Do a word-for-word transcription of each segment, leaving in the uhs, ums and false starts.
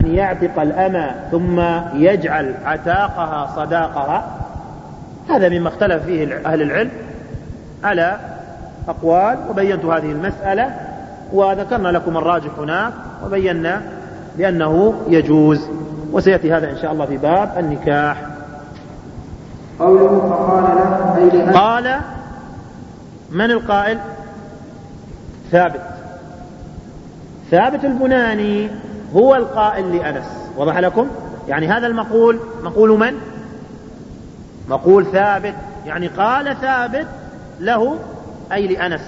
يعتق الأمة ثم يجعل عتاقها صداقها، هذا مما اختلف فيه أهل العلم على أقوال، وبينت هذه المسألة وذكرنا لكم الراجح هناك، وبينا بأنه يجوز، وسيأتي هذا إن شاء الله في باب النكاح. قوله فقال له أي قال من القائل؟ ثابت ثابت البناني هو القائل لأنس. وضح لكم؟ يعني هذا المقول مقول من؟ مقول ثابت، يعني قال ثابت له أي لأنس.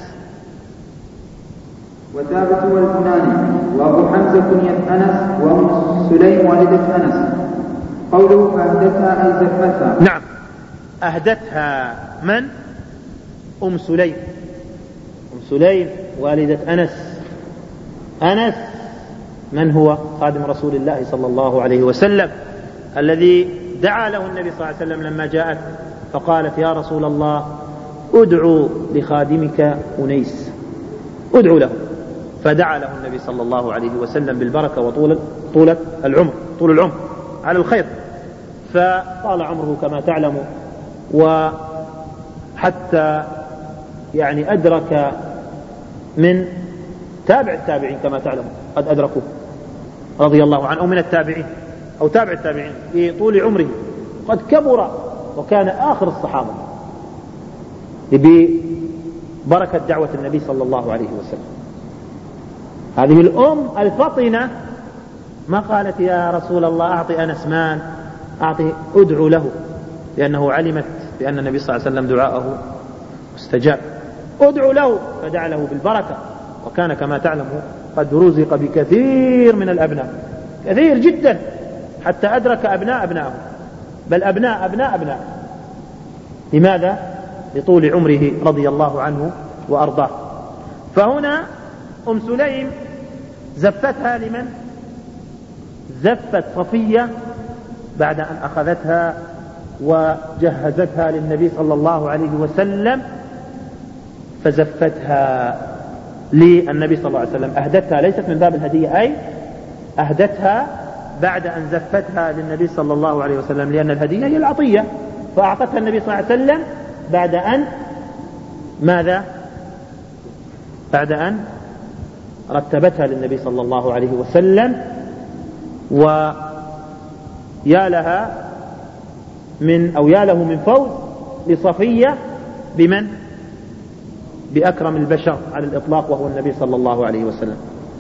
وثابت هو البناني، وأبو حمزة كنية أنس، وأم سليم والدة أنس. قوله فأهدتها أي زفتها. نعم، أهدتها من؟ أم سليم. أم سليم والدة أنس. أنس من هو؟ خادم رسول الله صلى الله عليه وسلم، الذي دعا له النبي صلى الله عليه وسلم لما جاءت فقالت يا رسول الله ادعو لخادمك أنيس، ادعو له، فدعا له النبي صلى الله عليه وسلم بالبركة وطول طول العمر طول العمر على الخير، فطال عمره كما تعلم، وحتى يعني أدرك من تابع التابعين كما تعلم، قد أدركوه رضي الله عنه، أو من التابعين أو تابع التابعين في طول عمره، قد كبر وكان آخر الصحابة ببركة دعوة النبي صلى الله عليه وسلم. هذه الأم الفطنة ما قالت يا رسول الله أعطي أنس مال، أعطي، أدعو له، لأنه علمت بأن النبي صلى الله عليه وسلم دعاءه استجاب، أدعو له، فدعا له بالبركة، وكان كما تعلم قد رزق بكثير من الأبناء، كثير جدا، حتى أدرك أبناء أبناءه، بل أبناء أبناء أبناء. لماذا؟ لطول عمره رضي الله عنه وأرضاه. فهنا أم سليم زفتها لمن؟ زفت صفية بعد أن أخذتها وجهزتها للنبي صلى الله عليه وسلم، فزفتها للنبي صلى الله عليه وسلم، أهدتها، ليست من باب الهدية، أي أهدتها بعد أن زفتها للنبي صلى الله عليه وسلم، لأن الهدية هي العطية، فأعطتها النبي صلى الله عليه وسلم بعد أن ماذا؟ بعد أن رتبتها للنبي صلى الله عليه وسلم. ويا لها من أو يا له من فوز لصفية بمن؟ بأكرم البشر على الإطلاق، وهو النبي صلى الله عليه وسلم.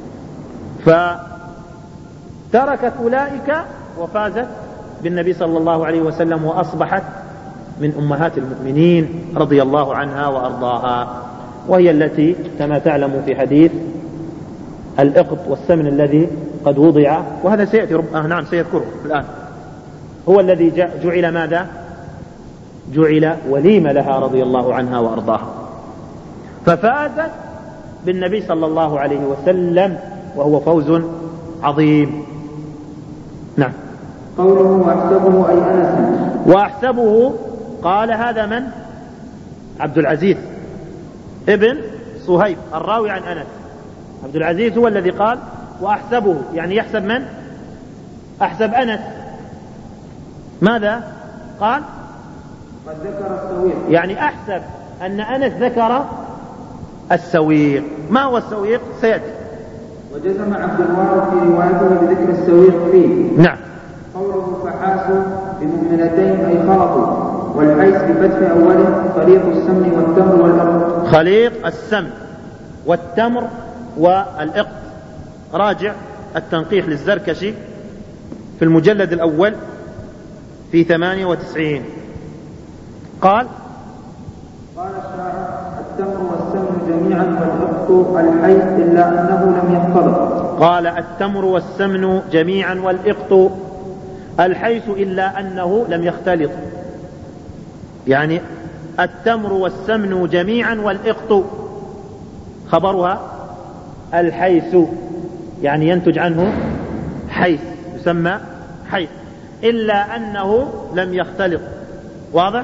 فتركت أولئك وفازت بالنبي صلى الله عليه وسلم، وأصبحت من أمهات المؤمنين رضي الله عنها وأرضاها، وهي التي كما تعلم في حديث الإقط والسمن الذي قد وضع، وهذا سيأتي رب... آه نعم سيذكره الآن، هو الذي جعل ماذا؟ جعل وليمة لها رضي الله عنها وأرضاها، ففازت بالنبي صلى الله عليه وسلم، وهو فوز عظيم. نعم. قوله وأحسبه أي أنس. وأحسبه قال هذا من؟ عبد العزيز ابن صهيب الراوي عن أنس. عبد العزيز هو الذي قال وأحسبه، يعني يحسب من؟ أحسب أنس. ماذا قال؟ قد ذكر السويق، يعني أحسب أن أنس ذكر السويق. ما هو السويق؟ سيأتي. وجزم عبد الوارث في روايته بذكر السويق فيه. نعم. قوله فحاسوا بمؤمنتين أي خلطوا، والحيث بفتح أوله خليط السمن والتمر والإقط. خليط السمن والتمر والإقط، راجع التنقيح للزركشي في المجلد الأول في ثمانية وتسعين. قال قال الشاعر التمر والسمن جميعا والإقط الحيث إلا أنه لم يختلط. قال التمر والسمن جميعا والإقط الحيث إلا أنه لم يختلط، يعني التمر والسمن جميعا والإقط خبرها الحيث، يعني ينتج عنه حيث، يسمى حيث، إلا أنه لم يختلط. واضح؟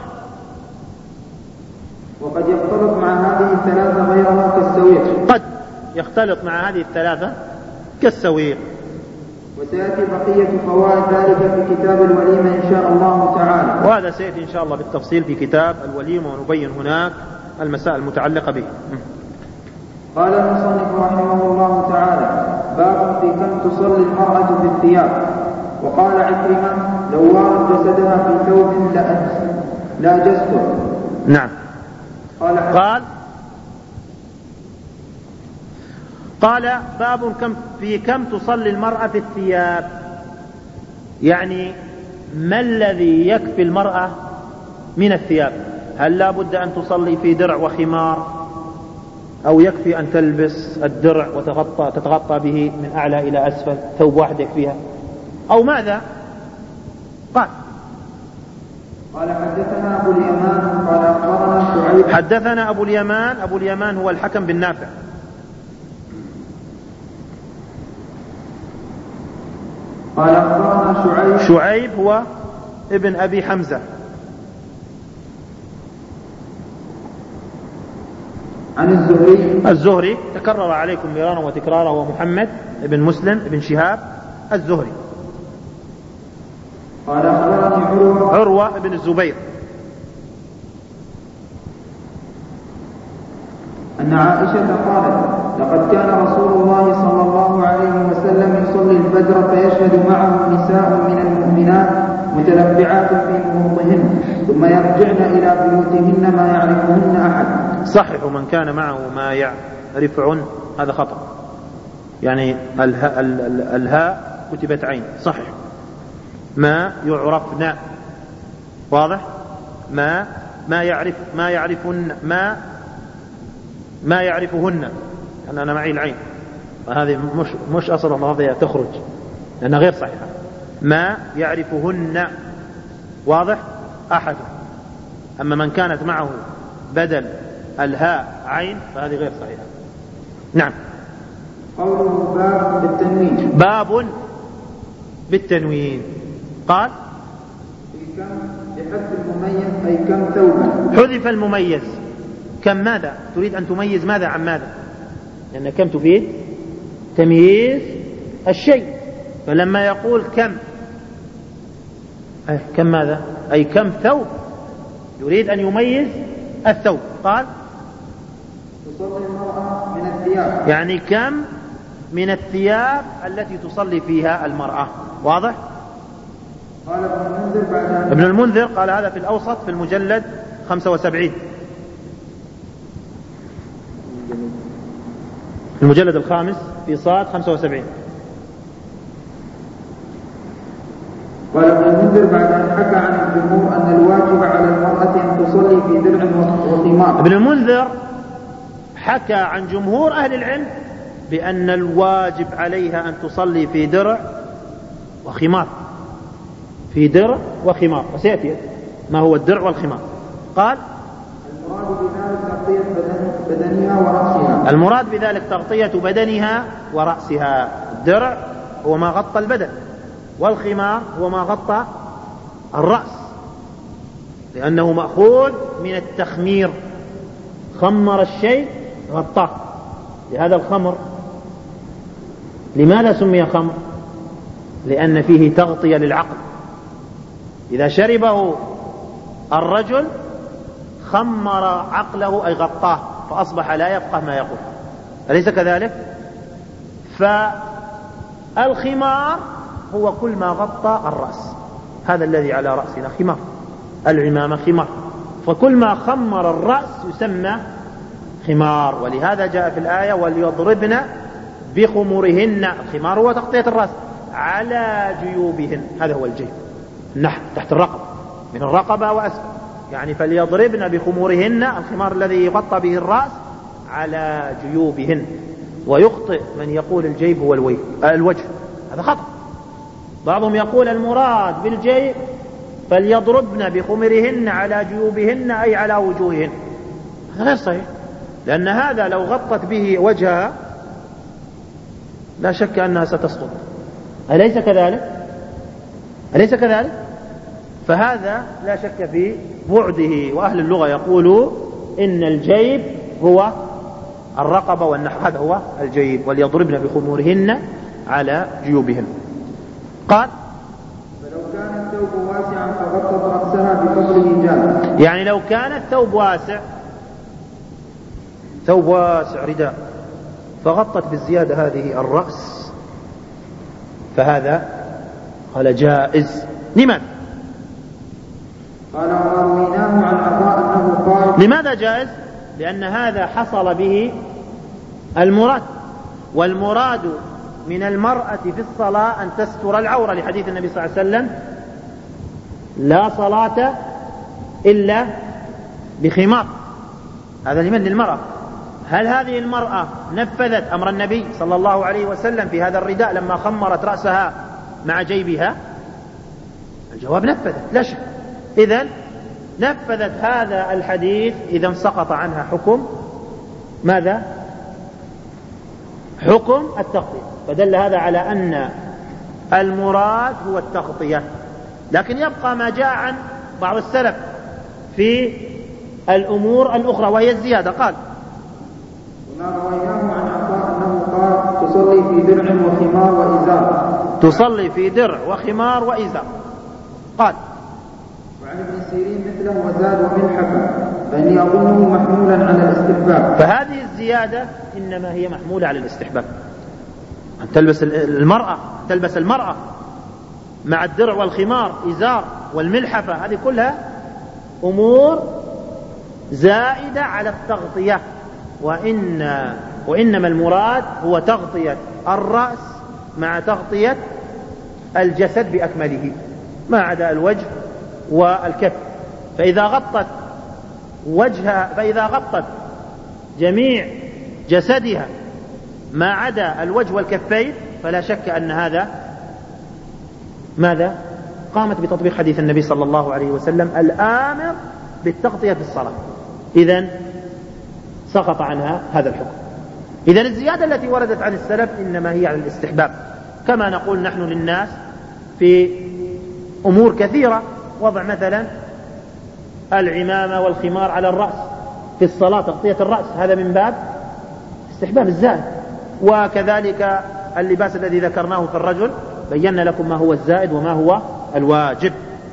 وقد يختلط مع هذه الثلاثة غيرها كالسويق. قد يختلط مع هذه الثلاثة كالسويق. وسيأتي بقية فوائد ذلك في كتاب الوليمة إن شاء الله تعالى، وهذا سيأتي إن شاء الله بالتفصيل في كتاب الوليمة، ونبين هناك المسائل المتعلقة به. قال المصنف رحمه الله تعالى: باب في كم تصلي المرأة في الثياب. وقال عكرمة: لو وارت جسدها في ثوب لا جسد. نعم. قال قال قال باب كم في كم تصلي المرأة في الثياب، يعني ما الذي يكفي المرأة من الثياب؟ هل لا بد أن تصلي في درع وخمار، أو يكفي أن تلبس الدرع وتغطى تتغطى به من أعلى إلى أسفل، ثوب واحد يكفيها، أو ماذا؟ قال قال حدثنا أبو اليمان قال أخبرنا شعيب. حدثنا أبو اليمان. أبو اليمان هو الحكم بن نافع. قال أخبرنا شعيب. شعيب هو ابن أبي حمزة. عن الزهري. الزهري تكرر عليكم مرارا وتكرارا، ومحمد ابن مسلم ابن شهاب الزهري. قال أخبرني عروة. عروة ابن الزبير. أن عائشة قالت: لقد كان رسول الله صلى الله عليه وسلم يصلي الفجر فيشهد معه نساء من المؤمنات متلبعات في مروطهن، ثم يرجعن إلى بيوتهن ما يعرفهن أحد. صححوا من كان معه ما يعرفعن، هذا خطأ، يعني الهاء, الهاء كتبت عين، صحح ما يعرفن، واضح؟ ما ما يعرف ما يعرفن ما ما يعرفهن، أنا أنا معي العين، هذه مش مش أصل اللفظية تخرج لأنها غير صحيحة. ما يعرفهن، واضح؟ أحد. أما من كانت معه بدل الهاء عين فهذه غير صحيحة. نعم. قوله باب بالتنوين. باب بالتنوين. قال: في كم بحذف المميز أي كم ثوبا. حذف المميز. كم ماذا؟ تريد أن تميز ماذا عن ماذا؟ لأن كم تفيد تمييز الشيء، فلما يقول كم أي كم ماذا؟ أي كم ثوب، يريد أن يميز الثوب. قال: تصلي المرأة من الثياب، يعني كم من الثياب التي تصلي فيها المرأة، واضح؟ قال ابن المنذر بعد ابن المنذر قال هذا في الأوسط في المجلد خمسة وسبعين، المجلد الخامس في صاد خمسة وسبعين. قال ابن المنذر بعد أن حكى عن الجمهور أن الواجب على المرأة أن تصلي في درع وخمار. ابن المنذر حكى عن جمهور أهل العلم بأن الواجب عليها أن تصلي في درع وخمار، في درع وخمار، وسيأتي ما هو الدرع والخمار. قال: المراد بذلك تغطية بدنها ورأسها. المراد بذلك تغطية بدنها ورأسها. الدرع هو ما غطى البدن، والخمار هو ما غطى الرأس، لأنه مأخوذ من التخمير، خمر الشيء غطاه، لهذا الخمر. لماذا سمي خمر؟ لأن فيه تغطية للعقل، إذا شربه الرجل خمر عقله أي غطاه، فأصبح لا يفقه ما يقول، أليس كذلك؟ فالخمار هو كل ما غطى الرأس، هذا الذي على رأسنا خمار، العمامة خمار، فكل ما خمر الرأس يسمى خمار. ولهذا جاء في الآية: وليضربن بخمرهن. الخمار هو تغطية الرأس على جيوبهن، هذا هو الجيب، نحن تحت الرقبة، من الرقبة وأسفل، يعني فليضربن بخمورهن، الخمار الذي يغطى به الرأس، على جيوبهن. ويخطئ من يقول الجيب هو الوجه، هذا خطأ. بعضهم يقول المراد بالجيب فليضربن بخمرهن على جيوبهن أي على وجوههن، هذا غير صحيح، لأن هذا لو غطت به وجهها لا شك أنها ستسقط، أليس كذلك؟ أليس كذلك؟ فهذا لا شك في بعده. وأهل اللغة يقولوا إن الجيب هو الرقبة والنحر، هذا هو الجيب. وليضربن بخمورهن على جيوبهن. قال فلو كان الثوب واسعا فغطت رأسها بفضله جاز. يعني لو كان الثوب واسع، ثوب واسع رداء، فغطت بالزيادة هذه الرأس، فهذا قال جائز. لماذا؟ قال ورويناه عن عطاء أنه قال. لماذا جائز؟ لأن هذا حصل به المراد، والمراد من المرأة في الصلاة أن تستر العورة، لحديث النبي صلى الله عليه وسلم لا صلاة إلا بخمار. هذا لمن؟ للمرأة. هل هذه المرأة نفذت أمر النبي صلى الله عليه وسلم في هذا الرداء لما خمرت رأسها مع جيبها؟ الجواب نفذت لا شك. إذن نفذت هذا الحديث، إذن سقط عنها حكم ماذا؟ حكم التغطية. فدل هذا على أن المراد هو التغطية. لكن يبقى ما جاء عن بعض السلف في الأمور الأخرى وهي الزيادة. قال وما رويناه عن عطاء أنه قال تصلي في درع وخمار وإزار. تصلي في درع وخمار وإزار. قال وعن ابن سيرين مثله وزاد وملحفة، فإني أظنه محمولا على الاستحباب. فهذه الزيادة إنما هي محمولة على الاستحباب، أن تلبس المرأة تلبس المرأة مع الدرع والخمار إزار والملحفة، هذه كلها أمور زائدة على التغطية. وإن وإنما المراد هو تغطية الرأس مع تغطية الجسد بأكمله ما عدا الوجه والكف. فإذا غطت وجهها فإذا غطت جميع جسدها ما عدا الوجه والكفين فلا شك أن هذا ماذا؟ قامت بتطبيق حديث النبي صلى الله عليه وسلم الآمر بالتغطية في الصلاة. إذن سقط عنها هذا الحكم. إذن الزيادة التي وردت عن السلف إنما هي على الاستحباب، كما نقول نحن للناس في أمور كثيرة، وضع مثلا العمامة والخمار على الرأس في الصلاة، تغطية الرأس، هذا من باب استحباب الزائد. وكذلك اللباس الذي ذكرناه في الرجل بينا لكم ما هو الزائد وما هو الواجب.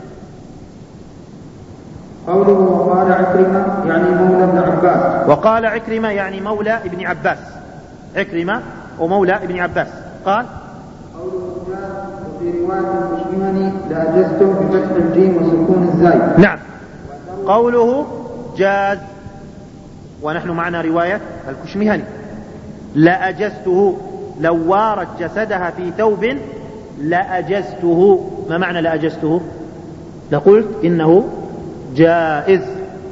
قوله وقال عكرمة يعني مولى ابن عباس. وقال عكرمة يعني مولى ابن عباس. عكرمة ومولى ابن عباس. قال قوله جاء وفي رواية المشمهني لأجزته بفتح الجيم وسكون الزاي. نعم، قوله جاز، ونحن معنا رواية الكشمهني لأجزته، لو وارت جسدها في ثوب لأجزته. ما معنى لأجزته؟ لقلت إنه جائز.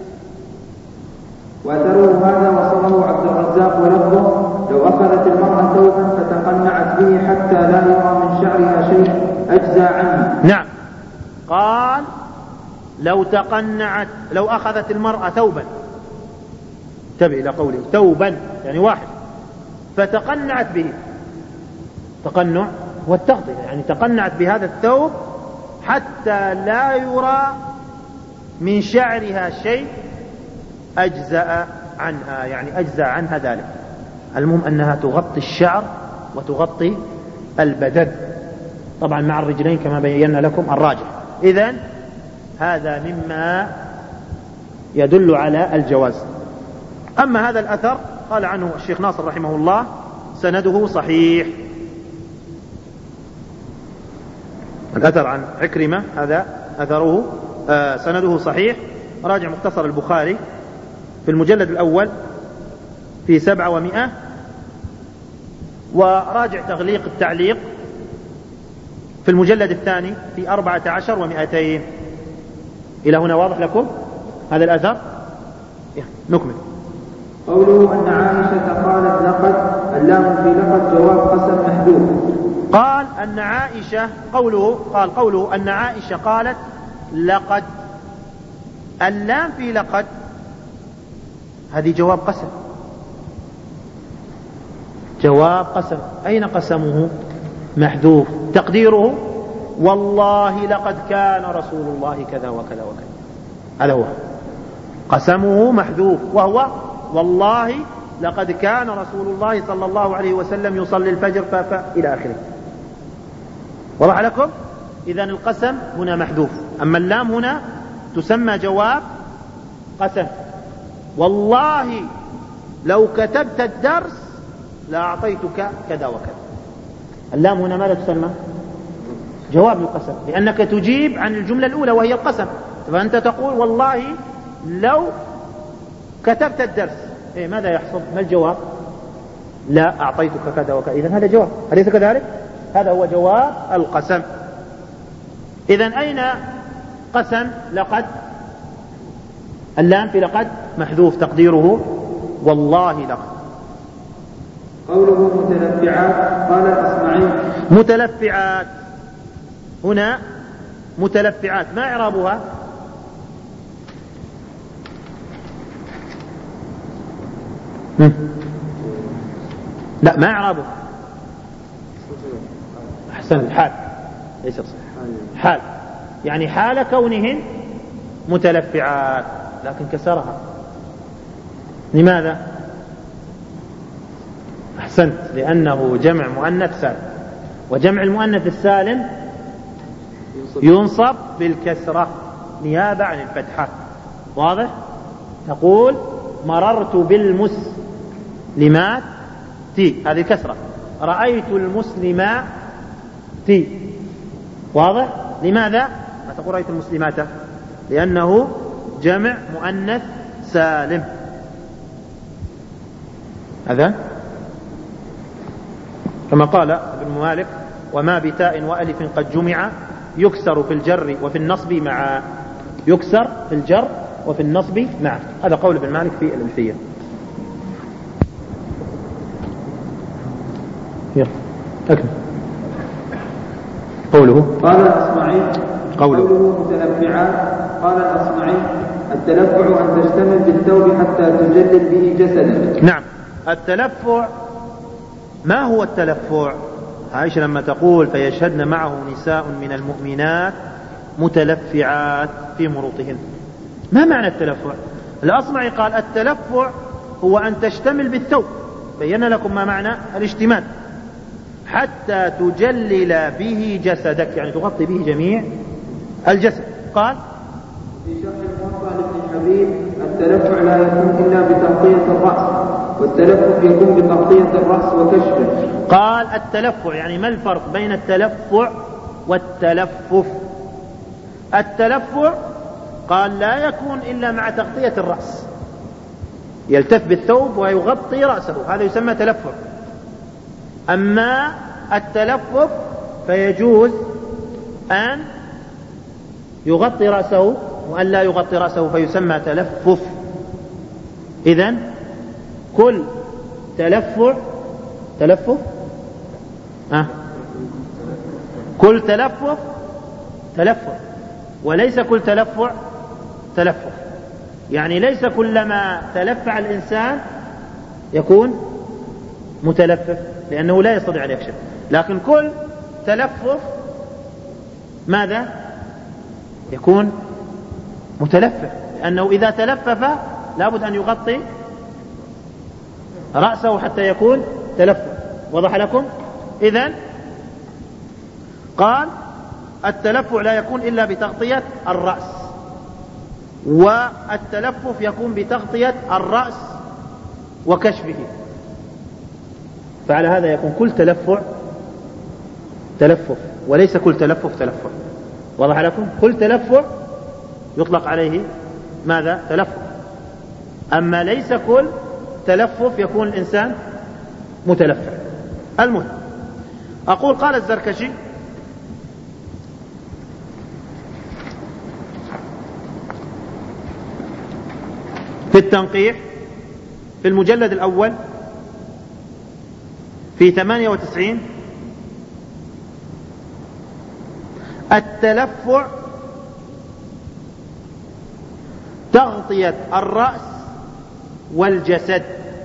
وأثره هذا وصله عبد الرزاق ولفظه لو أخذت المرأة ثوبا فتقنعت به حتى لا يرى من شعرها شيء أجزى عنه. نعم، قال لو تقنعت، لو أخذت المرأة ثوبا، انتبه إلى قوله ثوبا يعني واحد، فتقنعت به، تقنع والتغطية يعني تقنعت بهذا الثوب حتى لا يرى من شعرها شيء أجزأ عنها، يعني أجزأ عنها ذلك. المهم أنها تغطي الشعر وتغطي البدن، طبعا مع الرجلين كما بينا لكم الراجح. إذن هذا مما يدل على الجواز. أما هذا الأثر قال عنه الشيخ ناصر رحمه الله سنده صحيح. الأثر عن عكرمة هذا أثره آه سنده صحيح. راجع مختصر البخاري في المجلد الأول في سبعة ومئة، وراجع تغليق التعليق في المجلد الثاني في أربعة عشر ومئتين. إلى هنا واضح لكم هذا الأثر؟ نكمل. قوله أن عائشة قالت لقد، اللام في لقد جواب قسم محذوف. قال أن عائشة، قوله قال قوله أن عائشة قالت لقد، اللام في لقد هذه جواب قسم، جواب قسم. أين قسمه؟ محذوف، تقديره والله لقد كان رسول الله كذا وكذا وكذا، هذا هو قسمه محذوف، وهو والله لقد كان رسول الله صلى الله عليه وسلم يصلي الفجر ف... ف... إلى آخره. وضح لكم؟ إذن القسم هنا محذوف، أما اللام هنا تسمى جواب قسم. والله لو كتبت الدرس لأعطيتك كذا وكذا. اللام هنا ماذا تسمى؟ جواب القسم، لأنك تجيب عن الجملة الأولى وهي القسم. فأنت تقول والله لو كتبت الدرس، إيه ماذا يحصل؟ ما الجواب؟ لا أعطيتك كذا وكذا. إذن هذا جواب، أليس كذلك؟ هذا هو جواب القسم. إذن أين قسم لقد؟ اللام في لقد محذوف، تقديره والله لقد. قوله متلفعات قال الأصمعي متلفعات، هنا متلفعات ما إعرابها؟ لا ما إعرابها. أحسن، حال ليس صحيح، حال يعني حال كونهن متلفعات، لكن كسرها. لماذا؟ أحسنت، لأنه جمع مؤنث سالم، وجمع المؤنث السالم ينصب بالكسرة نيابة عن الفتحة. واضح؟ تقول مررت بالمسلمات تي، هذه كسرة. رأيت المسلمات تي. واضح؟ لماذا ما تقول رأيت المسلمات؟ لأنه جمع مؤنث سالم. هذا كما قال ابن مالك: وما بتاء وألف قد جمع يكسر في الجر وفي النصب معا. يكسر في الجر وفي النصب معا. هذا قول ابن مالك في الألفية. يلا أكمل. قوله قال الأصمعي قوله, قوله متلفعات قال الأصمعي: التلفع أن تشتمل بالثوب حتى تجلد به جسدا. نعم، التلفع. ما هو التلفع؟ عائشة لما تقول: فيشهدن معه نساء من المؤمنات متلفعات في مروطهن، ما معنى التلفع؟ الأصمعي قال: التلفع هو أن تشتمل بالثوب. بين لكم ما معنى الاشتمال. حتى تجلل به جسدك، يعني تغطي به جميع الجسد. قال في شرح الموطأ لابن حبيب: التلفع لا يكون إلا بتغطية الرأس، والتلفف يكون بتغطية الرأس وكشفه. قال التلفع، يعني ما الفرق بين التلفع والتلفف؟ التلفع قال لا يكون إلا مع تغطية الرأس، يلتف بالثوب ويغطي رأسه، هذا يسمى تلفع. أما التلفف فيجوز أن يغطي رأسه وأن لا يغطي رأسه، فيسمى تلفف. إذن كل تلفع تلفف أه. كل تلفف تلفع، وليس كل تلفع تلفف. يعني ليس كلما تلفع الإنسان يكون متلفف، لأنه لا يستطيع أن يكشف. لكن كل تلفف ماذا؟ يكون متلفف، لأنه إذا تلفف لابد أن يغطي رأسه حتى يكون تلفف. وضح لكم؟ إذن قال التلفع لا يكون إلا بتغطية الرأس، والتلفف يكون بتغطية الرأس وكشفه. فعلى هذا يكون كل تلفع تلفف، وليس كل تلفف تلفع. وضح لكم؟ كل تلفع يطلق عليه ماذا؟ تلفف. أما ليس كل تلفف يكون الإنسان متلفع. المهم، أقول قال الزركشي: في التنقيح في المجلد الأول في ثمانية وتسعين: التلفع تغطية الرأس والجسد.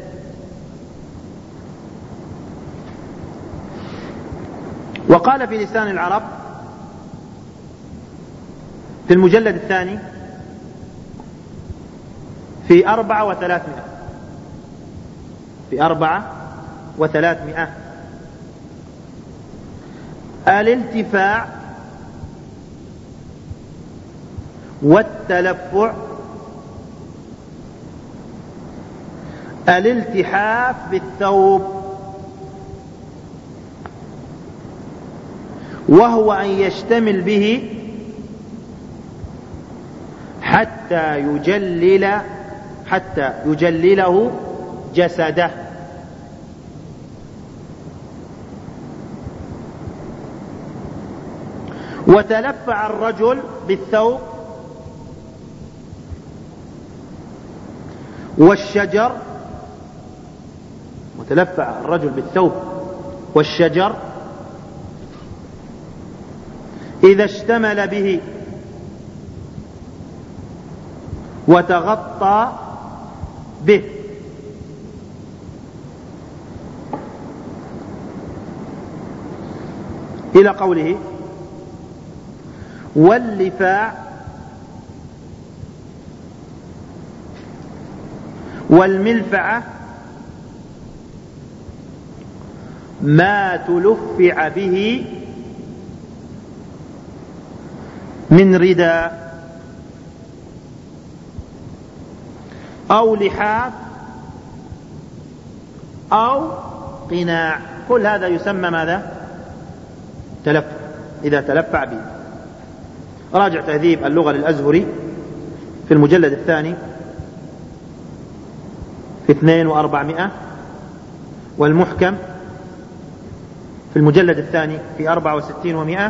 وقال في لسان العرب في المجلد الثاني في أربعة وثلاثمائة في أربعة وثلاثمائة: الالتفاع والتلفع، الالتحاف بالثوب، وهو أن يشتمل به حتى يجلل حتى يجلله جسده. وتلفع الرجل بالثوب والشجر وتلفع الرجل بالثوب والشجر إذا اشتمل به وتغطى به. إلى قوله واللفاع والملفعة ما تلفع به من رداء أو لحاف أو قناع، كل هذا يسمى ماذا؟ تلفع، إذا تلفع به. راجع تهذيب اللغة للأزهري في المجلد الثاني في اثنين وأربعمائة، والمحكم في المجلد الثاني في أربعة وستين ومائة،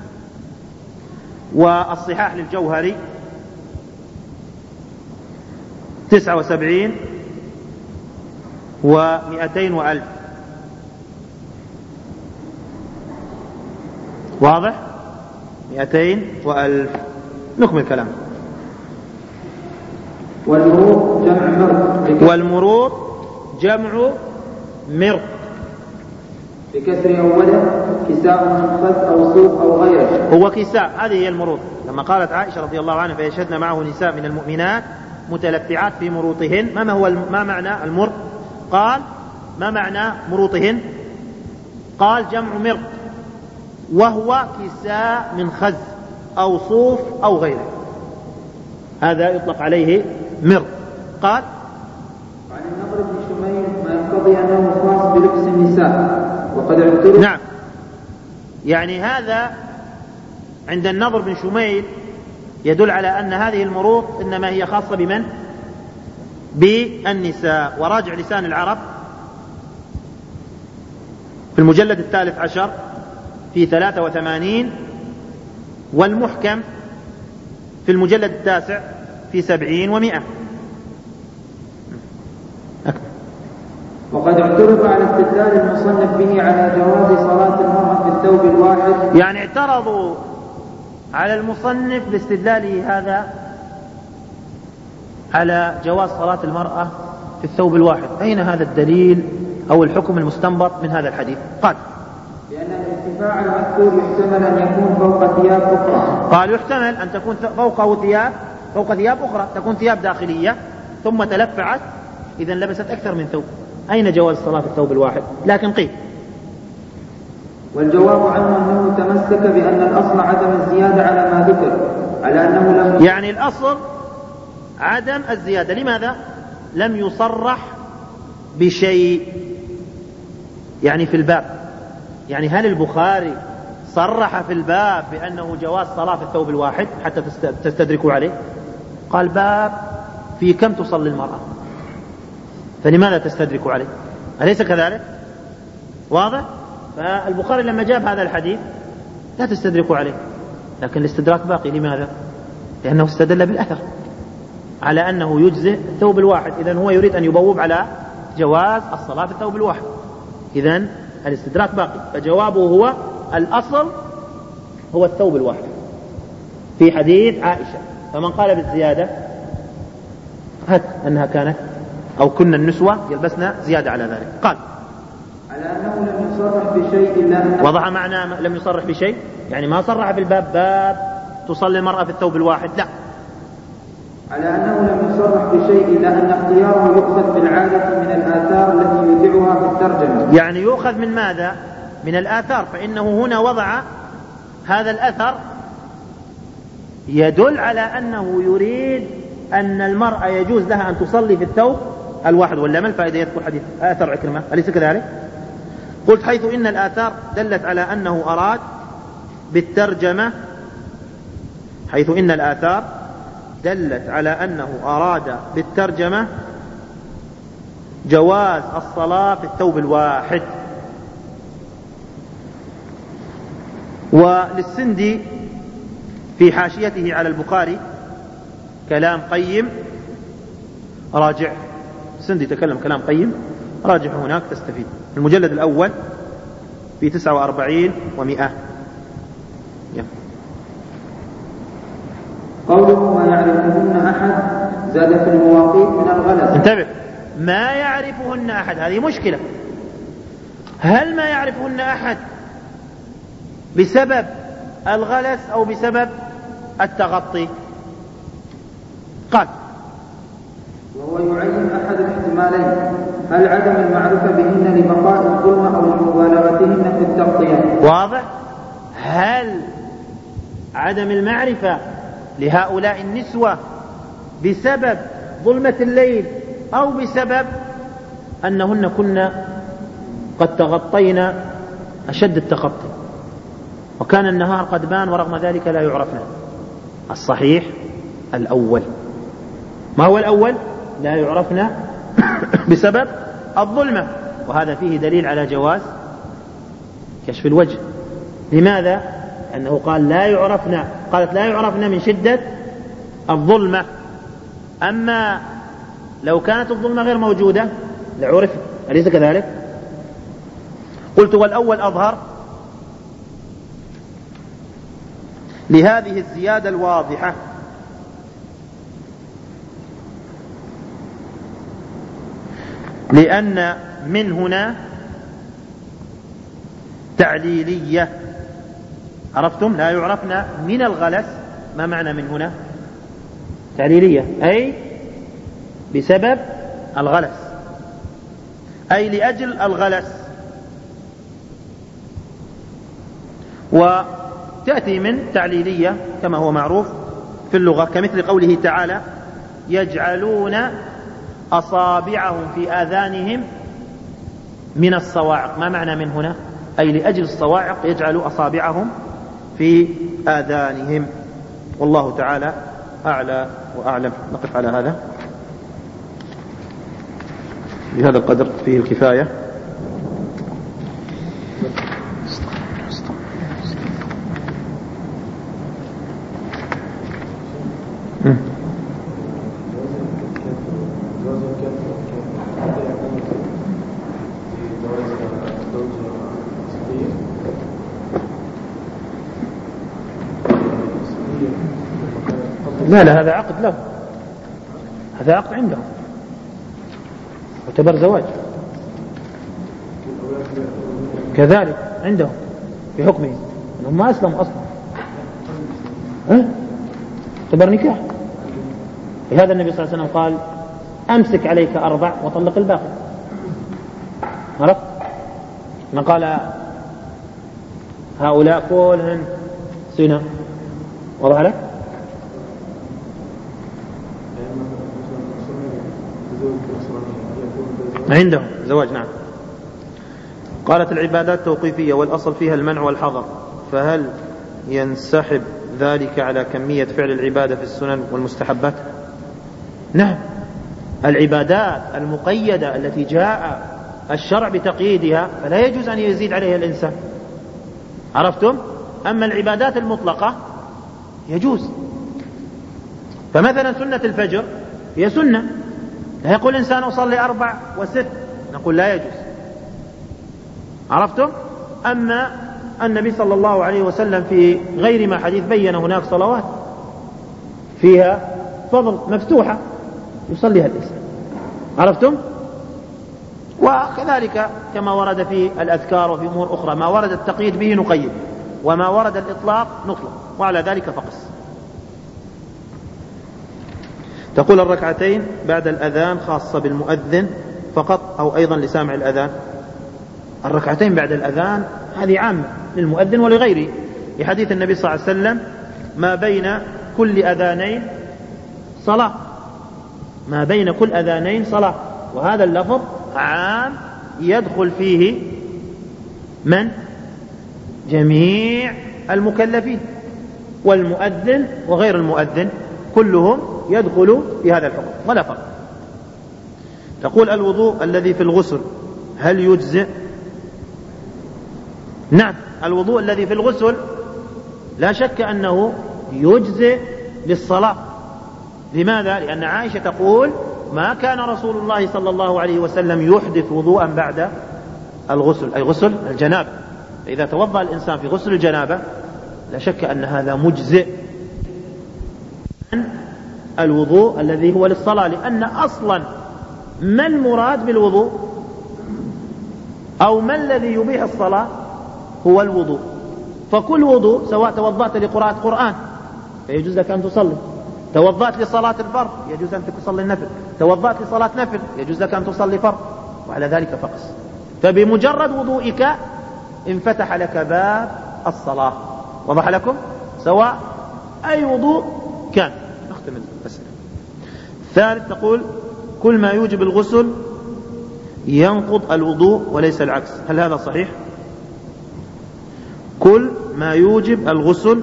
والصحاح للجوهري تسعة وسبعين ومئتين وألف. واضح؟ مئتين وألف. نكمل كلام. والمروط جمع مرط والمروط جمع مرط بكسر أوله كساء منفذ أو صوف أو غيره. هو كساء، هذه هي المروط. لما قالت عائشة رضي الله عنها فيشهدن معه نساء من المؤمنات متلفعات في مروطهن، ما هو ما معنى المرط؟ قال ما معنى مروطهن؟ قال جمع مرط، وهو كساء من خز أو صوف أو غيره، هذا يطلق عليه مرط. قال عن النضر بن شميل ما يقتضي أنه خاص بلبس النساء وقد اعترف. نعم، يعني هذا عند النضر بن شميل يدل على أن هذه المروط إنما هي خاصة بمن؟ بالنساء. وراجع لسان العرب في المجلد الثالث عشر في ثلاثة وثمانين، والمحكم في المجلد التاسع في سبعين ومئة. وقد اعترض على استدلال المصنف به على جواز صلاة المرأة في الثوب الواحد، يعني اعترضوا على المصنف باستدلاله هذا على جواز صلاة المرأة في الثوب الواحد. أين هذا الدليل أو الحكم المستنبط من هذا الحديث؟ قال لأن الارتفاع المذكور يحتمل أن يكون فوق ثياب أخرى. قال يحتمل أن تكون فوقه ثياب فوق ثياب أخرى، تكون ثياب داخلية ثم تلفعت، إذن لبست أكثر من ثوب. أين جواز الصلاة في الثوب الواحد؟ لكن قيل والجواب عنه أنه تمسك بأن الأصل عدم الزيادة على ما ذكر، على أنه لم يعني الأصل عدم الزيادة. لماذا؟ لم يصرح بشيء يعني في الباب. يعني هل البخاري صرح في الباب بأنه جواز صلاة في الثوب الواحد حتى تستدركوا عليه؟ قال باب في كم تصلي المرأة، فلماذا تستدركوا عليه؟ أليس كذلك؟ واضح؟ فالبخاري لما جاب هذا الحديث لا تستدركوا عليه، لكن الاستدراك باقي. لماذا؟ لأنه استدل بالأثر على أنه يجزئ الثوب الواحد، إذن هو يريد أن يبوب على جواز الصلاة في الثوب الواحد، إذن الاستدراك باقي. فجوابه هو الأصل هو الثوب الواحد في حديث عائشة. فمن قال بالزيادة هات أنها كانت أو كنا النسوة يلبسنا زيادة على ذلك. قال على أنه لم يصرح بشيء إلا أن وضع معنى لم يصرح بشيء، يعني ما صرح في الباب باب تصلي المرأة في الثوب الواحد، لا، على أنه لم يصرح بشيء إلا أن اختياره يؤخذ بالعادة من الآثار التي يودعها في الترجمة. يعني يؤخذ من ماذا؟ من الآثار، فإنه هنا وضع هذا الأثر يدل على أنه يريد أن المرأة يجوز لها أن تصلي في الثوب الواحد. ولا ما الفائدة يذكر حديث آثر عكرمة؟ أليس كذلك؟ قلت حيث إن الآثار دلت على أنه أراد بالترجمة حيث إن الآثار دلت على أنه أراد بالترجمة جواز الصلاة في الثوب الواحد. وللسندي في حاشيته على البخاري كلام قيم راجع، السندي تكلم كلام قيم راجع هناك تستفيد. المجلد الأول في تسعة وأربعين ومئة. قوله ما يعرفهن أحد زاد في المواقيت من الغلس. انتبه، ما يعرفهن أحد، هذه مشكلة. هل ما يعرفهن أحد بسبب الغلس أو بسبب التغطي؟ قال وهو يعين أحد الاحتمالين، هل عدم المعرفة بهن لبقاء الظلمة أو لمبالغتهن في التغطية. واضح؟ هل عدم المعرفة لهؤلاء النسوة بسبب ظلمة الليل أو بسبب أنهن كن قد تغطين أشد التغطي وكان النهار قد بان ورغم ذلك لا يعرفن؟ الصحيح الأول. ما هو الأول؟ لا يعرفن بسبب الظلمة، وهذا فيه دليل على جواز كشف الوجه. لماذا؟ أنه قال لا يعرفن، قالت لا يعرفن من شدة الظلمة. أما لو كانت الظلمة غير موجودة لعرف، أليس كذلك؟ قلت والأول أظهر لهذه الزيادة الواضحة، لأن من هنا تعليلية. عرفتم؟ لا يعرفن من الغلس. ما معنى من هنا؟ تعليلية، أي بسبب الغلس، أي لأجل الغلس. وتأتي من تعليلية كما هو معروف في اللغة، كمثل قوله تعالى يجعلون أصابعهم في آذانهم من الصواعق. ما معنى من هنا؟ أي لأجل الصواعق يجعلوا أصابعهم في آذانهم. والله تعالى أعلى وأعلم. نقف على هذا، بهذا القدر فيه الكفاية. لا لا، هذا عقد له، هذا عقد عندهم يعتبر زواج كذلك عندهم في حكمه، انهم ما اسلموا اصلا، ها يعتبر نكاح. لهذا النبي صلى الله عليه وسلم قال امسك عليك اربع وطلق الباقي. عرفت؟ ما قال هؤلاء كلهن سنة. وضع لك؟ عندهم زواج. نعم. قالت العبادات توقيفية والأصل فيها المنع والحظر، فهل ينسحب ذلك على كمية فعل العبادة في السنن والمستحبات؟ نعم، العبادات المقيدة التي جاء الشرع بتقييدها فلا يجوز أن يزيد عليها الإنسان. عرفتم؟ أما العبادات المطلقة يجوز. فمثلا سنة الفجر هي سنة، لا يقول إنسان أصلي أربع وست، نقول لا يجوز. عرفتم؟ أما النبي صلى الله عليه وسلم في غير ما حديث بين هناك صلوات فيها فضل مفتوحة يصليها الإنسان. عرفتم؟ وكذلك كما ورد في الأذكار وفي أمور أخرى، ما ورد التقييد به نقيد، وما ورد الإطلاق نطلق، وعلى ذلك فقس. تقول الركعتين بعد الأذان خاصة بالمؤذن فقط أو أيضا لسامع الأذان؟ الركعتين بعد الأذان هذه عامة للمؤذن ولغيره، لحديث النبي صلى الله عليه وسلم ما بين كل أذانين صلاة، ما بين كل أذانين صلاة. وهذا اللفظ عام يدخل فيه من؟ جميع المكلفين، والمؤذن وغير المؤذن كلهم يدخلوا في هذا الحكم ولا فرق. تقول الوضوء الذي في الغسل هل يجزئ؟ نعم، الوضوء الذي في الغسل لا شك أنه يجزئ للصلاة. لماذا؟ لأن عائشة تقول ما كان رسول الله صلى الله عليه وسلم يحدث وضوءا بعد الغسل، أي غسل الجنابة. إذا توضأ الإنسان في غسل الجنابة لا شك أن هذا مجزئ عن الوضوء الذي هو للصلاة، لأن أصلا ما المراد بالوضوء أو ما الذي يبيح الصلاة هو الوضوء. فكل وضوء، سواء توضأت لقراءة قرآن فيجوز لك أن تصلي، توضأت لصلاة الفرض يجوز أن تصلي النفل، توضأت لصلاة نفل يجوز لك أن تصلي فرض، وعلى ذلك فقس. فبمجرد وضوئك انفتح لك باب الصلاة. وضح لكم؟ سواء أي وضوء كان. نختم الأسئلة. ثالث تقول كل ما يوجب الغسل ينقض الوضوء وليس العكس، هل هذا صحيح؟ كل ما يوجب الغسل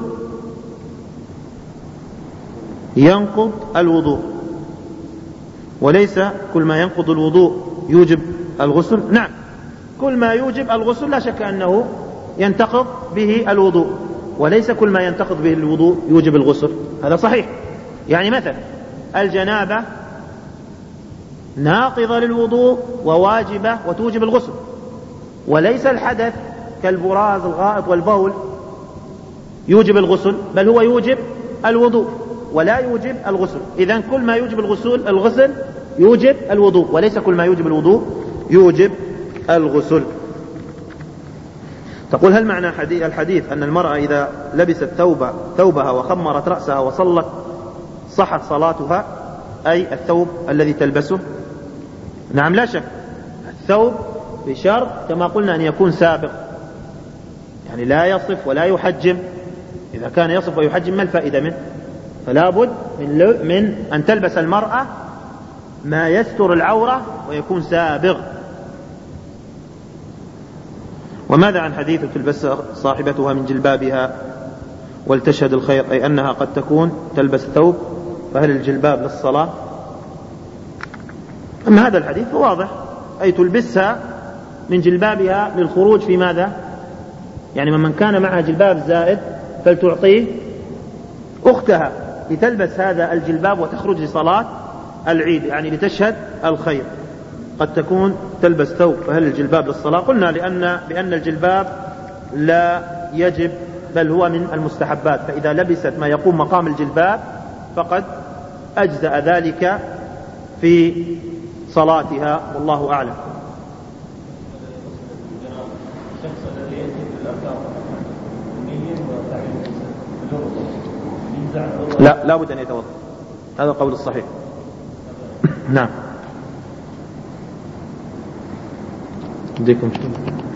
ينقض الوضوء وليس كل ما ينقض الوضوء يوجب الغسل. نعم، كل ما يوجب الغسل لا شك أنه ينتقض به الوضوء، وليس كل ما ينتقض به الوضوء يوجب الغسل، هذا صحيح. يعني مثلا الجنابة ناقضة للوضوء وواجبة وتوجب الغسل، وليس الحدث كالبراز الغائط والبول يوجب الغسل، بل هو يوجب الوضوء ولا يوجب الغسل. إذن كل ما يوجب الغسل الغسل يوجب الوضوء، وليس كل ما يوجب الوضوء يوجب الغسل. تقول هل معنى الحديث أن المرأة إذا لبست ثوب ثوبها وخمرت رأسها وصلت صحت صلاتها، أي الثوب الذي تلبسه؟ نعم، لا شك الثوب بشرط كما قلنا أن يكون سابق، يعني لا يصف ولا يحجم. إذا كان يصف ويحجم ما الفائدة منه؟ فلا بد من, من أن تلبس المرأة ما يستر العورة ويكون سابغ. وماذا عن حديث تلبس صاحبتها من جلبابها ولتشهد الخير، أي أنها قد تكون تلبس ثوب، فهل الجلباب للصلاة؟ أما هذا الحديث فواضح، أي تلبسها من جلبابها للخروج في ماذا؟ يعني من كان معها جلباب زائد فلتعطيه أختها لتلبس هذا الجلباب وتخرج لصلاة العيد، يعني لتشهد الخير. قد تكون تلبس ثوب، فهل الجلباب للصلاة؟ قلنا لأن بأن الجلباب لا يجب بل هو من المستحبات، فإذا لبست ما يقوم مقام الجلباب فقد أجزأ ذلك في صلاتها، والله أعلم. لا لا بد أن يتوضأ، هذا القول الصحيح. نعم. اديكم شيء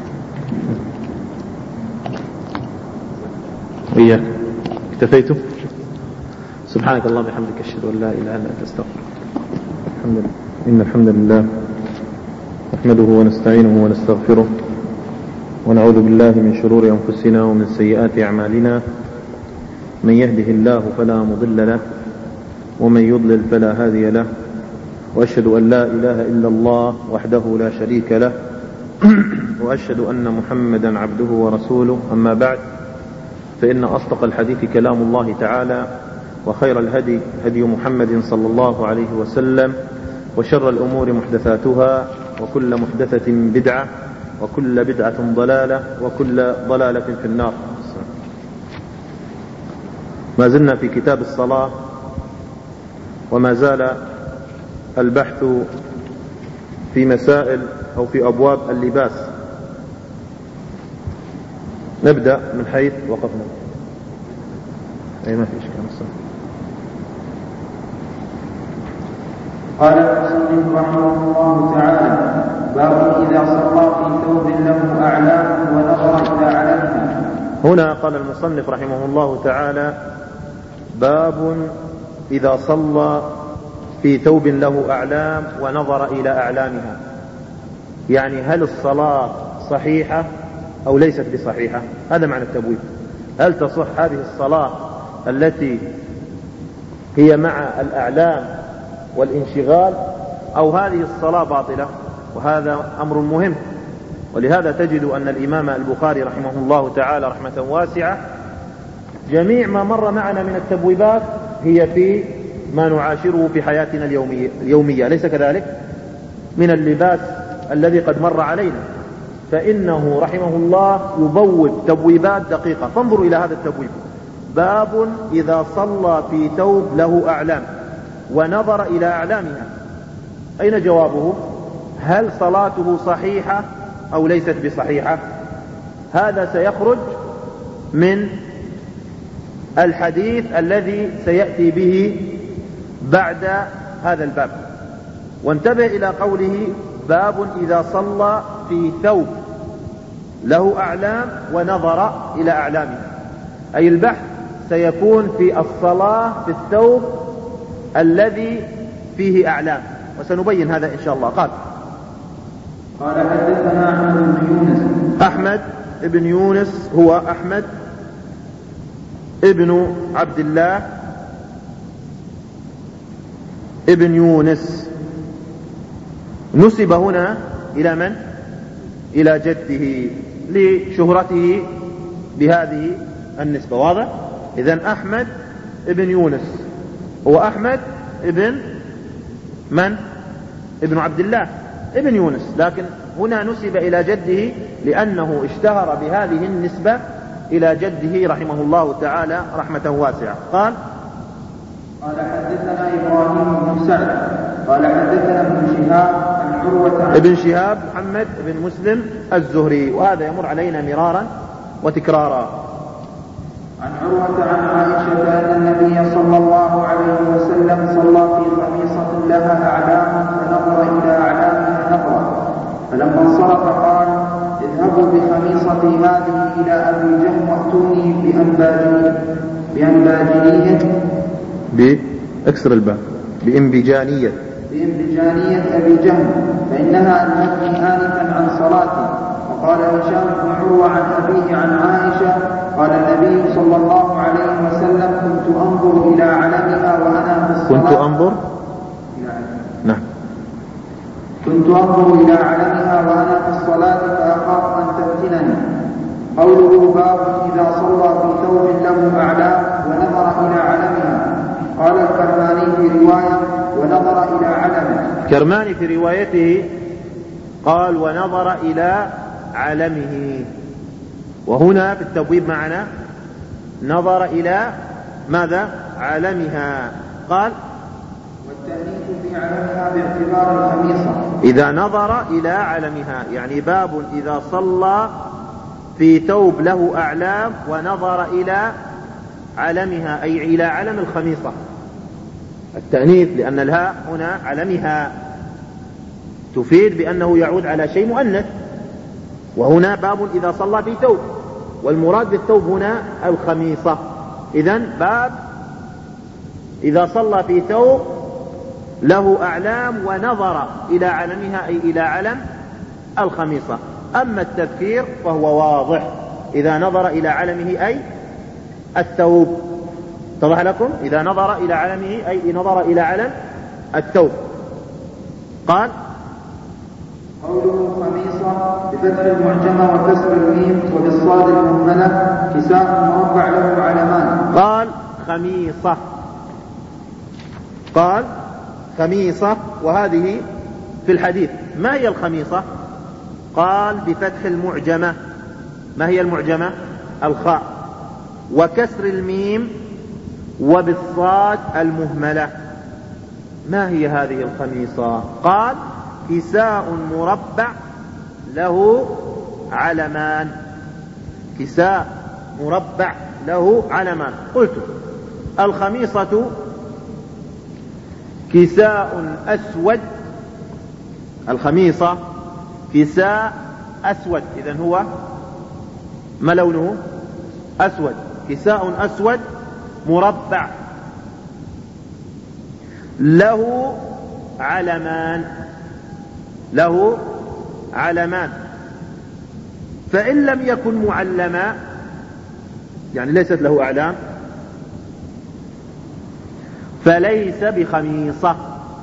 وإياك، اكتفيتم؟ سبحانك اللهم وبحمدك أشهد أن لا إله إلا أنت أستغفرك. الحمد لله. إن الحمد لله نحمده ونستعينه ونستغفره ونعوذ بالله من شرور أنفسنا ومن سيئات أعمالنا، من يهده الله فلا مضل له ومن يضلل فلا هادي له، وأشهد أن لا إله إلا الله وحده لا شريك له، وأشهد أن محمدا عبده ورسوله. أما بعد، فإن أصدق الحديث كلام الله تعالى، وخير الهدي هدي محمد صلى الله عليه وسلم، وشر الأمور محدثاتها، وكل محدثة بدعة، وكل بدعة ضلالة، وكل ضلالة في النار. ما زلنا في كتاب الصلاة، وما زال البحث في مسائل أو في أبواب اللباس. نبدأ من حيث وقفنا. أي ما في إشكال الصلاة. قال المصنف رحمه الله تعالى: باب إذا صلى في ثوب له أعلام ونظر إلى علمها. هنا قال المصنف رحمه الله تعالى: باب إذا صلى في ثوب له أعلام ونظر إلى أعلامها، يعني هل الصلاة صحيحة أو ليست بصحيحة؟ هذا معنى التبويب. هل تصح هذه الصلاة التي هي مع الأعلام والانشغال، أو هذه الصلاة باطلة؟ وهذا أمر مهم، ولهذا تجد أن الإمام البخاري رحمه الله تعالى رحمة واسعة جميع ما مر معنا من التبويبات هي في ما نعاشره في حياتنا اليومية, اليومية ليس كذلك؟ من اللباس الذي قد مر علينا، فإنه رحمه الله يبوب تبويبات دقيقة. فانظروا إلى هذا التبويب: باب إذا صلى في ثوب له أعلام ونظر إلى أعلامها. أين جوابه؟ هل صلاته صحيحة أو ليست بصحيحة؟ هذا سيخرج من الحديث الذي سيأتي به بعد هذا الباب. وانتبه إلى قوله: باب إذا صلى في ثوب له أعلام ونظر إلى أعلامها، أي البحث سيكون في الصلاة في الثوب الذي فيه أعلام، وسنبين هذا إن شاء الله. قال قال حدثنا أحمد بن يونس. أحمد بن يونس هو أحمد ابن عبد الله ابن يونس، نسب هنا إلى من؟ إلى جده لشهرته بهذه النسبة. واضح؟ إذن أحمد ابن يونس هو أحمد ابن من؟ ابن عبد الله ابن يونس، لكن هنا نسب إلى جده لأنه اشتهر بهذه النسبة إلى جده رحمه الله تعالى رحمة واسعة. قال قال حدثنا إبراهيم بن سعد قال حدثنا ابن شهاب عن عروة ابن شهاب محمد بن مسلم الزهري، وهذا يمر علينا مرارا وتكرارا. عن عروة عن عائشة أن النبي صلى الله عليه وسلم صلى في خميصة لها أعلام فنظر إلى أعلامها نظرا، فلما انصرف قال: اذهبوا بخميصتي هذه إلى أبي جهم وأتوني بأنباجنية بأكسر الباء بإنبجانية بإنبجانية أبي جهم فإنها أنهتني آنفا عن صلاتي. وقال هشام بن عروة عن أبيه عن عائشة قال النبي صلى الله عليه وسلم: كنت أنظر إلى علمها وأنا في الصلاة. كنت أنظر نعم كنت أنظر إلى علمها وأنا في الصلاة فأخاف أن تفتنني. قوله: باب إذا صلى في ثوب له أعلام ونظر إلى علمها. قال الكرماني في رواية: ونظر إلى علمه. الكرماني في روايته قال: ونظر إلى علمه، وهنا في التبويب معنا نظر إلى ماذا؟ علمها. قال: والتأنيث في علمها باعتبار الخميصة. إذا نظر إلى علمها، يعني باب إذا صلى في ثوب له أعلام ونظر إلى علمها، أي إلى علم الخميصة. التأنيث لأن الهاء هنا علمها تفيد بأنه يعود على شيء مؤنث، وهنا باب إذا صلى في ثوب، والمراد بالثوب هنا الخميصة. إذن باب إذا صلى في ثوب له أعلام ونظر إلى علمها، أي إلى علم الخميصة. أما التذكير فهو واضح: إذا نظر إلى علمه أي الثوب. اتضح لكم؟ إذا نظر إلى علمه أي نظر إلى علم الثوب. قال: قوله خميصة بفتح المعجمة وكسر الميم وبالصاد المهملة كساء مربع له علمان. قال خميصة، قال خميصة، وهذه في الحديث. ما هي الخميصة؟ قال بفتح المعجمة. ما هي المعجمة؟ الخاء، وكسر الميم وبالصاد المهملة. ما هي هذه الخميصة؟ قال كساء مربع له علمان. كساء مربع له علمان. قلت الخميصة كساء أسود، الخميصة كساء أسود، إذن هو ما لونه؟ أسود، كساء أسود مربع له علمان، له علمان. فإن لم يكن معلما، يعني ليست له أعلام، فليس بخميصة.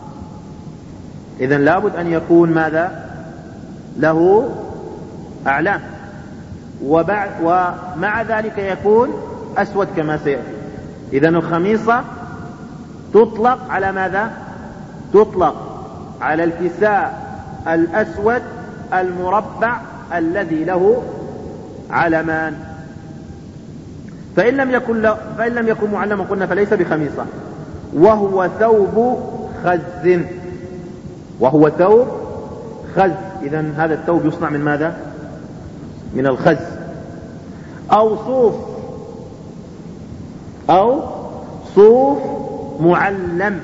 إذن لابد أن يكون ماذا؟ له أعلام، وبعد ومع ذلك يكون أسود كما سيأتي. إذن الخميصة تطلق على ماذا؟ تطلق على الكساء الأسود المربع الذي له علمان. فإن لم يكن, له فإن لم يكن معلما قلنا فليس بخميصة. وهو ثوب خز، وهو ثوب خز. إذن هذا الثوب يصنع من ماذا؟ من الخز أو صوف، أو صوف معلم.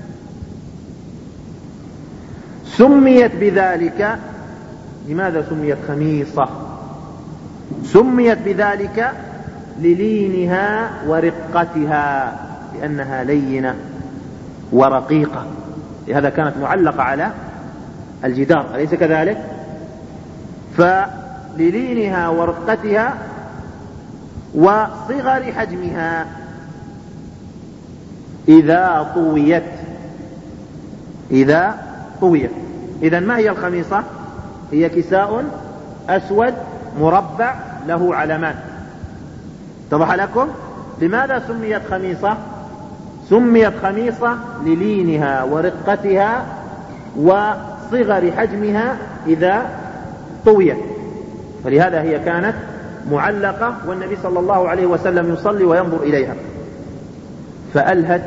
سميت بذلك، لماذا سميت خميصة؟ سميت بذلك للينها ورقتها، لأنها لينة ورقيقة، لهذا كانت معلقة على الجدار، أليس كذلك؟ فللينها ورقتها وصغر حجمها إذا طويت، إذا طويت. إذن ما هي الخميصة؟ هي كساء أسود مربع له علمان. اتضح لكم؟ لماذا سميت خميصة؟ سميت خميصة للينها ورقتها وصغر حجمها إذا طويت، فلهذا هي كانت معلقة، والنبي صلى الله عليه وسلم يصلي وينظر إليها. فألهت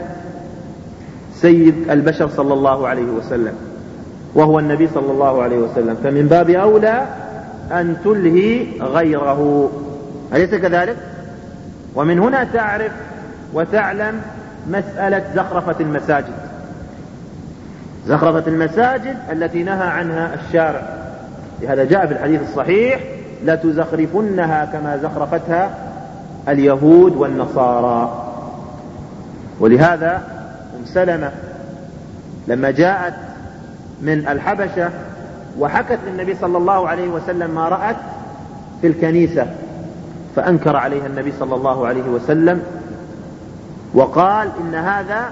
سيد البشر صلى الله عليه وسلم وهو النبي صلى الله عليه وسلم، فمن باب أولى أن تلهي غيره، أليس كذلك؟ ومن هنا تعرف وتعلم مسألة زخرفة المساجد، زخرفة المساجد التي نهى عنها الشارع. لهذا جاء في الحديث الصحيح: لتزخرفنها كما زخرفتها اليهود والنصارى. ولهذا أم سلمة لما جاءت من الحبشة وحكت للنبي صلى الله عليه وسلم ما رأت في الكنيسة، فأنكر عليها النبي صلى الله عليه وسلم وقال: إن هذا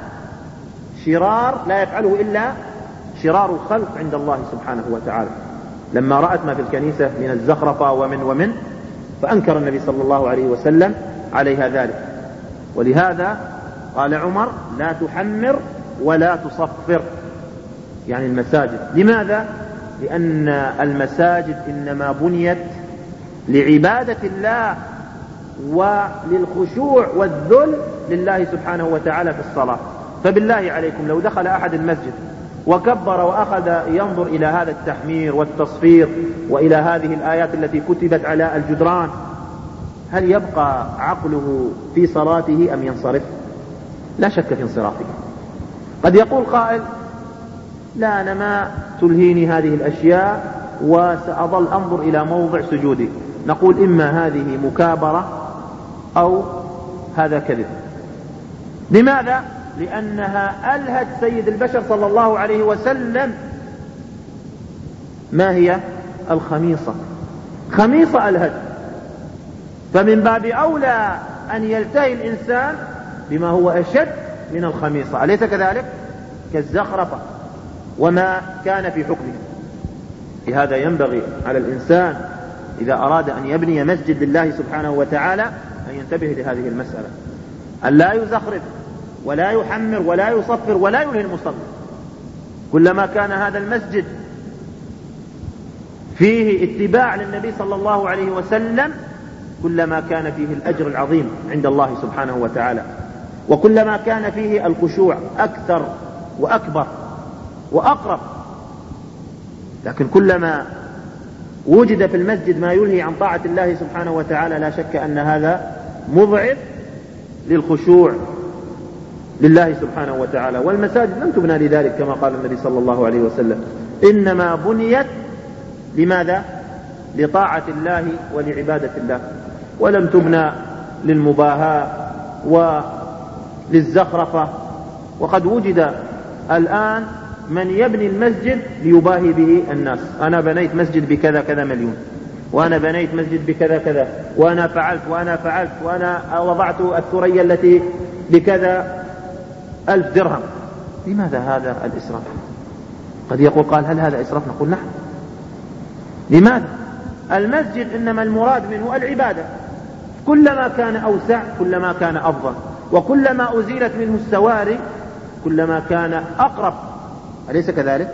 شرار لا يفعله إلا شرار الخلق عند الله سبحانه وتعالى، لما رأت ما في الكنيسة من الزخرفة ومن ومن فأنكر النبي صلى الله عليه وسلم عليها ذلك. ولهذا قال عمر: لا تحمر ولا تصفر، يعني المساجد. لماذا؟ لأن المساجد إنما بنيت لعبادة الله وللخشوع والذل لله سبحانه وتعالى في الصلاة. فبالله عليكم لو دخل أحد المسجد وكبر وأخذ ينظر إلى هذا التحمير والتصفير وإلى هذه الآيات التي كتبت على الجدران، هل يبقى عقله في صلاته أم ينصرف؟ لا شك في انصرافه. قد يقول قائل: لا، أنا ما تلهيني هذه الأشياء وسأظل أنظر إلى موضع سجودي. نقول: إما هذه مكابرة أو هذا كذب. لماذا؟ لأنها ألهت سيد البشر صلى الله عليه وسلم. ما هي؟ الخميصة. خميصة ألهت، فمن باب أولى أن يلتهي الإنسان بما هو أشد من الخميصة، أليس كذلك؟ كالزخرفة وما كان في حكمه. لهذا ينبغي على الإنسان إذا أراد أن يبني مسجد لله سبحانه وتعالى أن ينتبه لهذه المسألة، أن لا يزخرف ولا يحمر ولا يصفر ولا يلهي المصلي. كلما كان هذا المسجد فيه اتباع للنبي صلى الله عليه وسلم كلما كان فيه الأجر العظيم عند الله سبحانه وتعالى، وكلما كان فيه الخشوع أكثر وأكبر وأقرب. لكن كلما وجد في المسجد ما يلهي عن طاعة الله سبحانه وتعالى لا شك أن هذا مضعف للخشوع لله سبحانه وتعالى. والمساجد لم تبنى لذلك كما قال النبي صلى الله عليه وسلم: إنما بنيت لماذا؟ لطاعة الله ولعبادة الله، ولم تبنى للمباهاة وللزخرفة. وقد وجد الآن من يبني المسجد ليباهي به الناس، أنا بنيت مسجد بكذا كذا مليون، وأنا بنيت مسجد بكذا كذا، وأنا فعلت وأنا فعلت وأنا وضعت الثريا التي بكذا ألف درهم. لماذا هذا الإسراف؟ قد يقول قال هل هذا إسراف؟ نقول نعم. لماذا؟ المسجد إنما المراد منه العبادة، كلما كان أوسع كلما كان أفضل، وكلما أزيلت منه السواري كلما كان أقرب، أليس كذلك؟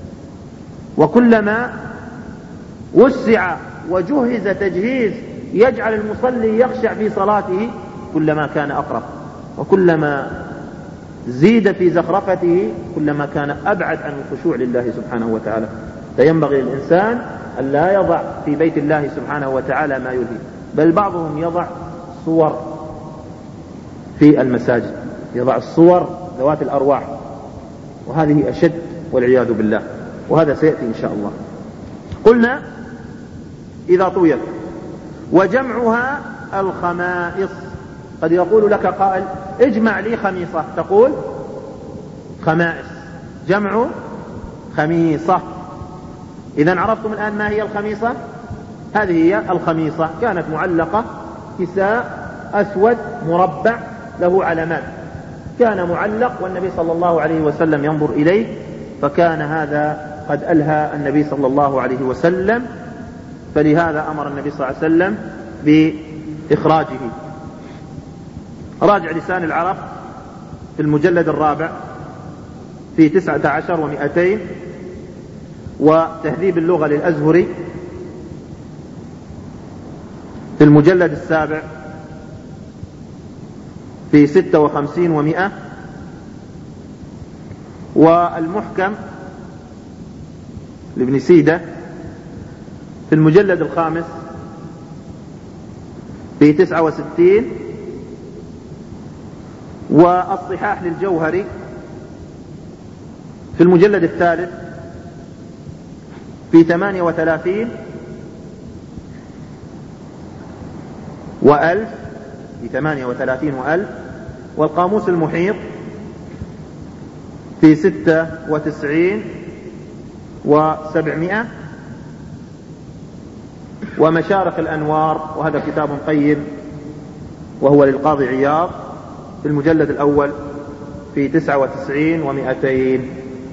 وكلما وسع وجهز تجهيز يجعل المصلي يخشع في صلاته كلما كان أقرب، وكلما زيد في زخرفته كلما كان أبعد عن الخشوع لله سبحانه وتعالى. فينبغي للإنسان أن لا يضع في بيت الله سبحانه وتعالى ما يلهي، بل بعضهم يضع صور في المساجد، يضع الصور ذوات الأرواح، وهذه أشد والعياذ بالله، وهذا سيأتي إن شاء الله. قلنا إذا طويت. وجمعها الخمائص. قد يقول لك قائل اجمع لي خميصة، تقول خمائص، جمع خميصة. إذن عرفتم الآن ما هي الخميصة؟ هذه هي الخميصة، كانت معلقة كساء أسود مربع له علامات، كان معلق والنبي صلى الله عليه وسلم ينظر إليه، فكان هذا قد ألهى النبي صلى الله عليه وسلم، فلهذا أمر النبي صلى الله عليه وسلم بإخراجه. راجع لسان العرب في المجلد الرابع في تسعة عشر ومئتين، وتهذيب اللغة للأزهري في المجلد السابع في ستة وخمسين ومئة، والمحكم لابن سيدة في المجلد الخامس في تسعة وستين، والصحاح للجوهري في المجلد الثالث في ثمانية وثلاثين وألف، في ثمانية وثلاثين وألف، والقاموس المحيط في ستة وتسعين وسبعمائة، ومشارق الأنوار، وهذا كتاب قيم وهو للقاضي عياض، في المجلد الأول في تسعة وتسعين ومئتين.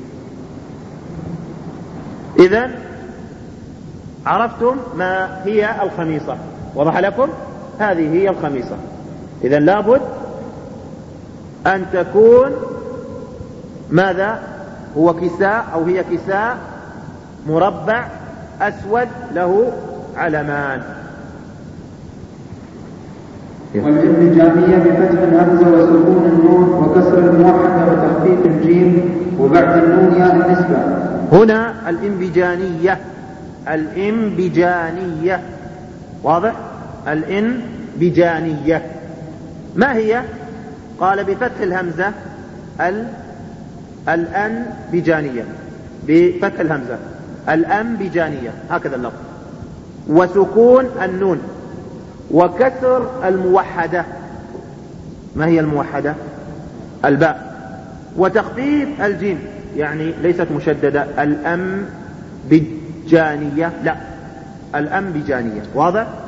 إذن عرفتم ما هي الخميصة، وضح لكم؟ هذه هي الخميصة. إذن لابد أن تكون ماذا؟ هو كساء أو هي كساء مربع أسود له علمان. والانبجامية بفتح الهمزة وسكون النون وكسر الموحدة وتخفيف الجيم وبعد النون ياء النسبة. هنا الانبجانية، الانبجانية، واضح؟ الانبجانية ما هي؟ قال بفتح الهمزة ال الانبجانية، بفتح الهمزة الانبجانية، هكذا اللفظ، وسكون النون وكسر الموحدة. ما هي الموحدة؟ الباء، وتخفيف الجيم، يعني ليست مشددة، الأنبجانية، لا الأنبجانية، واضح؟